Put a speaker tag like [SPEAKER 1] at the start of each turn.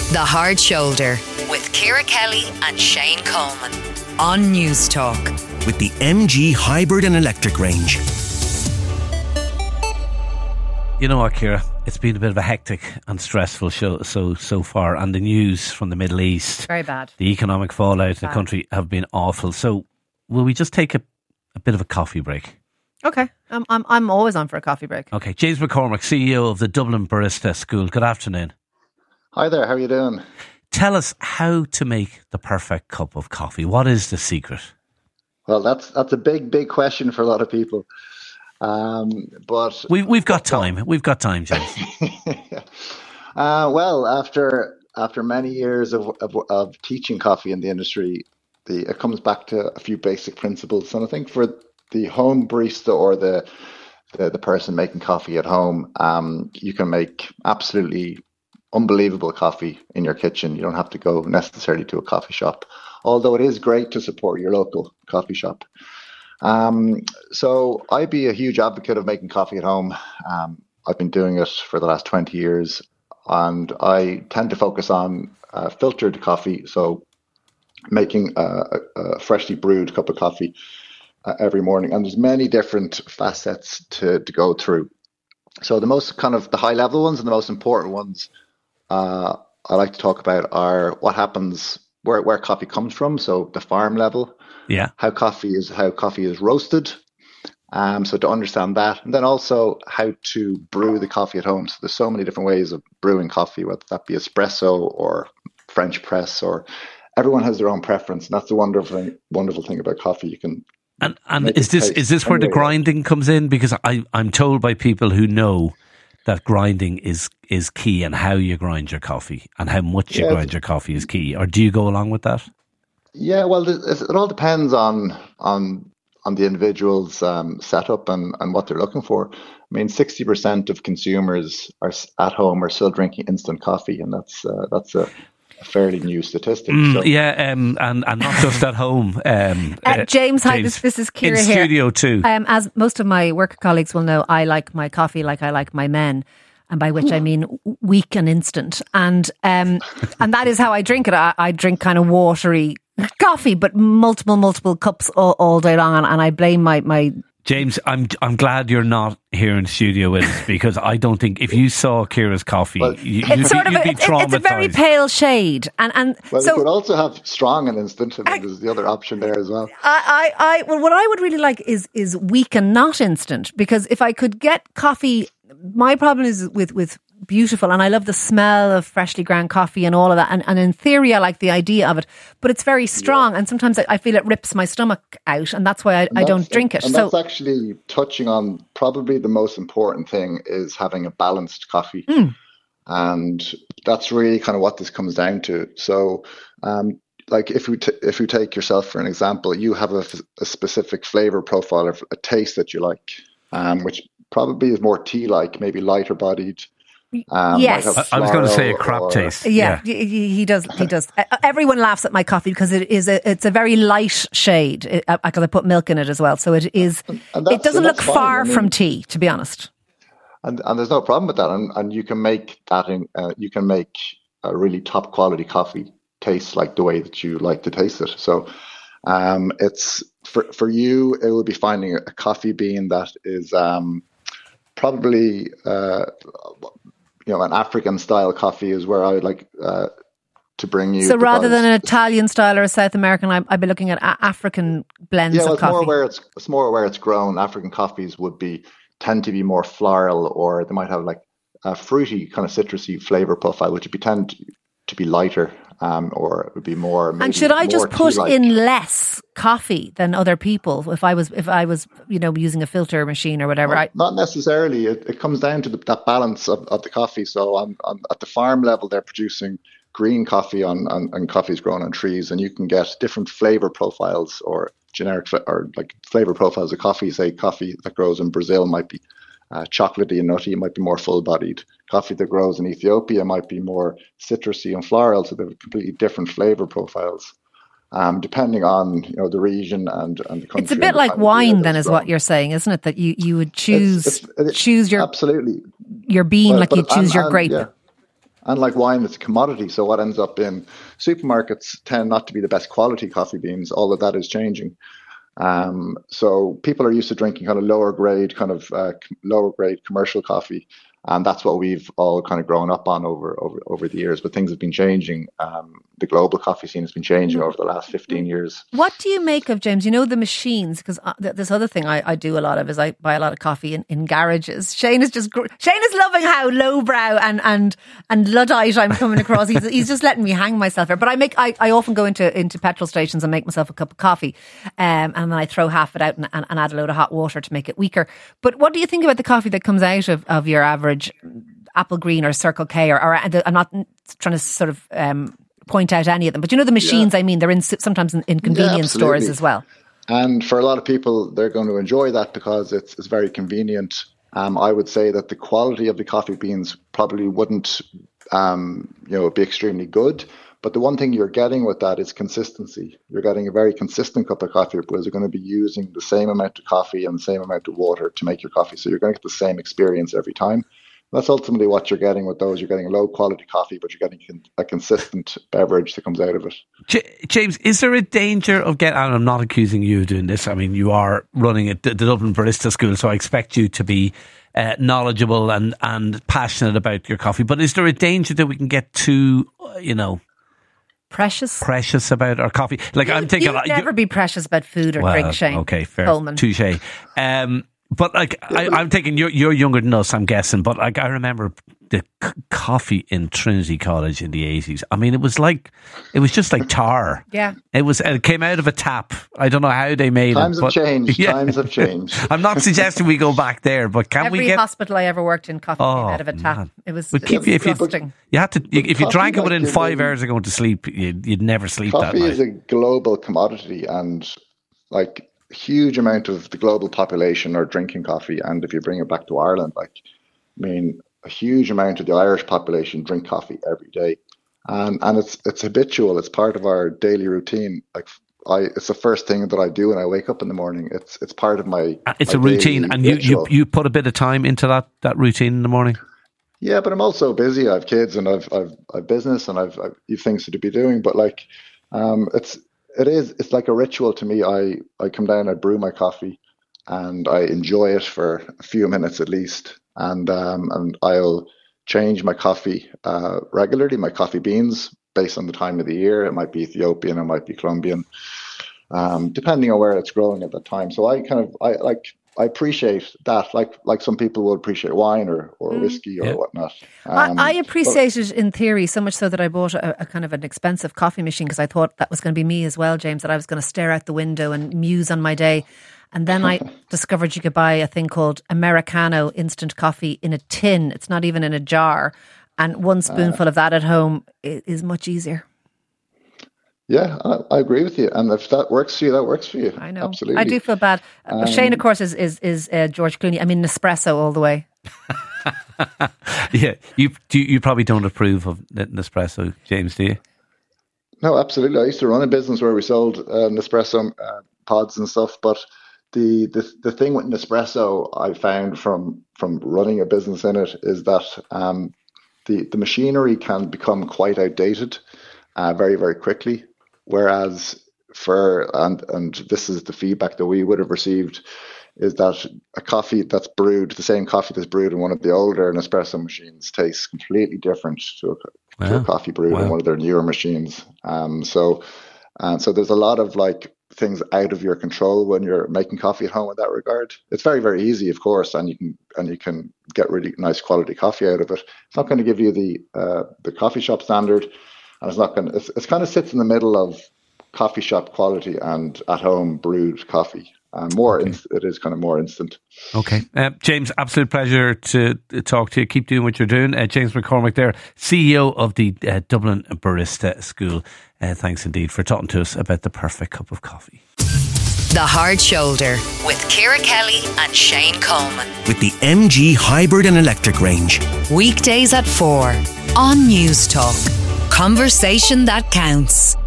[SPEAKER 1] The Hard Shoulder with Ciara Kelly and Shane Coleman on News Talk.
[SPEAKER 2] With the MG hybrid and electric range.
[SPEAKER 3] You know what, Ciara? It's been a bit of a hectic and stressful show so far, and the news from the Middle East,
[SPEAKER 4] very bad.
[SPEAKER 3] The economic fallout in the country have been awful. So, will we just take a bit of a coffee break?
[SPEAKER 4] Okay, I'm always on for a coffee break.
[SPEAKER 3] Okay, James McCormack, CEO of the Dublin Barista School. Good afternoon.
[SPEAKER 5] Hi there. How are you doing?
[SPEAKER 3] Tell us how to make the perfect cup of coffee. What is the secret?
[SPEAKER 5] Well, that's a big question for a lot of people. But
[SPEAKER 3] we've got time. We've got time, James.
[SPEAKER 5] Well, after many years of teaching coffee in the industry, it comes back to a few basic principles. And I think for the home barista or the person making coffee at home, you can make absolutely unbelievable coffee in your kitchen. You don't have to go necessarily to a coffee shop, although it is great to support your local coffee shop. So I'd be a huge advocate of making coffee at home. I've been doing it for the last 20 years, and I tend to focus on filtered coffee. So making a freshly brewed cup of coffee every morning. And there's many different facets to go through. So the most kind of the high level ones and the most important ones I like to talk about are what happens, where coffee comes from. So the farm level.
[SPEAKER 3] Yeah.
[SPEAKER 5] How coffee is roasted. So to understand that, and then also how to brew the coffee at home. So there's so many different ways of brewing coffee, whether that be espresso or French press, or everyone has their own preference. And that's the wonderful thing about coffee. You can.
[SPEAKER 3] And is this where the grinding comes in? Because I'm told by people who know that grinding is key, and how you grind your coffee and how much you grind your coffee is key. Or do you go along with that? Yeah,
[SPEAKER 5] well, it all depends on the individual's setup and what they're looking for. I mean, 60% of consumers at home are still drinking instant coffee, and that's a fairly new statistic.
[SPEAKER 3] And not just at home.
[SPEAKER 4] James, hi, this is Ciara
[SPEAKER 3] in
[SPEAKER 4] here.
[SPEAKER 3] Studio too.
[SPEAKER 4] As most of my work colleagues will know, I like my coffee like I like my men. And by which I mean weak and instant. And that is how I drink it. I drink kind of watery coffee, but multiple cups all day long. And I blame my
[SPEAKER 3] James, I'm glad you're not here in studio with us, because I don't think if you saw Ciara's coffie, you'd be traumatized.
[SPEAKER 4] It's a very pale shade, and
[SPEAKER 5] well,
[SPEAKER 4] so
[SPEAKER 5] you could also have strong and instant. I mean, there's the other option there as well.
[SPEAKER 4] Well, what I would really like is weak and not instant, because if I could get coffee, my problem is with beautiful, and I love the smell of freshly ground coffee and all of that, and in theory I like the idea of it, but it's very strong, and sometimes I feel it rips my stomach out, and that's why I don't drink it.
[SPEAKER 5] And that's actually touching on probably the most important thing, is having a balanced coffee. And that's really kind of what this comes down to. So like if we take yourself for an example, you have a specific flavor profile of a taste that you like, which probably is more tea-like, maybe lighter bodied.
[SPEAKER 4] Yes,
[SPEAKER 3] I was going to say a crap taste.
[SPEAKER 4] Yeah, he does. Everyone laughs at my coffee because it's a very light shade. Because I put milk in it as well, so it is. It doesn't look far from tea, to be honest.
[SPEAKER 5] And there's no problem with that. And you can make that you can make a really top quality coffee taste like the way that you like to taste it. So it's for you, it would be finding a coffee bean that is probably an African style coffee is where I would like to bring you.
[SPEAKER 4] So rather than an Italian style or a South American, I'd be looking at African blends of coffee.
[SPEAKER 5] It's more where it's grown. African coffees tend to be more floral, or they might have like a fruity kind of citrusy flavor profile, which would tend to be lighter, or it would be more.
[SPEAKER 4] And should I just put in less coffee than other people if I was using a filter machine or whatever?
[SPEAKER 5] Not necessarily. It comes down to that balance of the coffee. So at the farm level, they're producing green coffee and coffees grown on trees, and you can get different flavor profiles or generic or like flavor profiles of coffee. Say coffee that grows in Brazil might be chocolatey and nutty. It might be more full-bodied. Coffee that grows in Ethiopia might be more citrusy and floral. So they have completely different flavor profiles, depending on the region and the country.
[SPEAKER 4] It's a bit like wine, then, is what you're saying, isn't it? That you would choose your
[SPEAKER 5] absolutely
[SPEAKER 4] your bean like you choose your grape.
[SPEAKER 5] Yeah. And like wine, it's a commodity. So what ends up in supermarkets tend not to be the best quality coffee beans. All of that is changing. So people are used to drinking kind of lower grade commercial coffee. And that's what we've all kind of grown up on over the years. But things have been changing. The global coffee scene has been changing over the last 15 years.
[SPEAKER 4] What do you make of, James, the machines? Because this other thing I do a lot of is I buy a lot of coffee in garages. Shane is loving how lowbrow and Luddite I'm coming across. He's just letting me hang myself here. But I often go into petrol stations and make myself a cup of coffee, and then I throw half it out and add a load of hot water to make it weaker. But what do you think about the coffee that comes out of your average Apple Green or Circle K or I'm not trying to sort of point out any of them, but the machines, I mean, they're sometimes in convenience stores as well.
[SPEAKER 5] And for a lot of people, they're going to enjoy that because it's very convenient. I would say that the quality of the coffee beans probably wouldn't be extremely good. But the one thing you're getting with that is consistency. You're getting a very consistent cup of coffee because you're going to be using the same amount of coffee and the same amount of water to make your coffee. So you're going to get the same experience every time. That's ultimately what you're getting with those. You're getting low quality coffee, but you're getting a consistent beverage that comes out of it.
[SPEAKER 3] James, is there a danger of and I'm not accusing you of doing this. I mean, you are running the Dublin Barista School, so I expect you to be knowledgeable and passionate about your coffee. But is there a danger that we can get too, precious about our coffee? Like I'm thinking,
[SPEAKER 4] you'd never be precious about food or drink, Shane.
[SPEAKER 3] Okay, fair.
[SPEAKER 4] Coleman.
[SPEAKER 3] Touche. But like I'm thinking, you're younger than us, I'm guessing. But like I remember the coffee in Trinity College in the 80s. I mean, it was just like tar.
[SPEAKER 4] Yeah.
[SPEAKER 3] It came out of a tap. I don't know how they made
[SPEAKER 5] Times
[SPEAKER 3] it.
[SPEAKER 5] Times have changed.
[SPEAKER 3] I'm not suggesting we go back there, but
[SPEAKER 4] Every hospital I ever worked in, coffee came out of a tap. Man. It was disgusting.
[SPEAKER 3] If you drank it within 5 hours of going to sleep, you'd never sleep that night.
[SPEAKER 5] Coffee is a global commodity, and like huge amount of the global population are drinking coffee. And if you bring it back to Ireland, a huge amount of the Irish population drink coffee every day, and it's habitual. It's part of our daily routine. It's the first thing that I do when I wake up in the morning. It's part of my.
[SPEAKER 3] It's a routine, and you put a bit of time into that routine in the morning.
[SPEAKER 5] Yeah, but I'm also busy. I have kids, and I've business, and I've things to be doing. But it's like a ritual to me. I come down, I brew my coffee, and I enjoy it for a few minutes at least. And I'll change my coffee regularly, my coffee beans, based on the time of the year. It might be Ethiopian, it might be Colombian, depending on where it's growing at that time. So I appreciate that, like some people will appreciate wine or whiskey or whatnot.
[SPEAKER 4] I appreciate it in theory, so much so that I bought a kind of an expensive coffee machine because I thought that was going to be me as well, James, that I was going to stare out the window and muse on my day. And then I discovered you could buy a thing called Americano instant coffee in a tin. It's not even in a jar. And one spoonful of that at home is much easier.
[SPEAKER 5] Yeah, I agree with you. And if that works for you, that works for you.
[SPEAKER 4] I know.
[SPEAKER 5] Absolutely.
[SPEAKER 4] I do feel bad. Shane, of course, is George Clooney. I mean, Nespresso all the way.
[SPEAKER 3] Yeah, you probably don't approve of Nespresso, James, do you?
[SPEAKER 5] No, absolutely. I used to run a business where we sold Nespresso pods and stuff, but the thing with Nespresso I found from running a business in it is that the machinery can become quite outdated very, very quickly. Whereas and this is the feedback that we would have received, is that a coffee that's brewed, the same coffee that's brewed in one of the older Nespresso machines tastes completely different to a coffee brewed in one of their newer machines. So there's a lot of things out of your control when you're making coffee at home in that regard. It's very, very easy, of course, and you can get really nice quality coffee out of it. It's not going to give you the coffee shop standard, and it's not going to. It's kind of sits in the middle of coffee shop quality and at home brewed coffee. It is kind of more instant.
[SPEAKER 3] Okay. James, absolute pleasure to talk to you. Keep doing what you're doing. James McCormick there, CEO of the Dublin Barista School. Thanks indeed for talking to us about the perfect cup of coffee.
[SPEAKER 1] The Hard Shoulder with Ciara Kelly and Shane Coleman.
[SPEAKER 2] With the MG Hybrid and Electric range.
[SPEAKER 1] Weekdays at 4 on News Talk. Conversation that counts.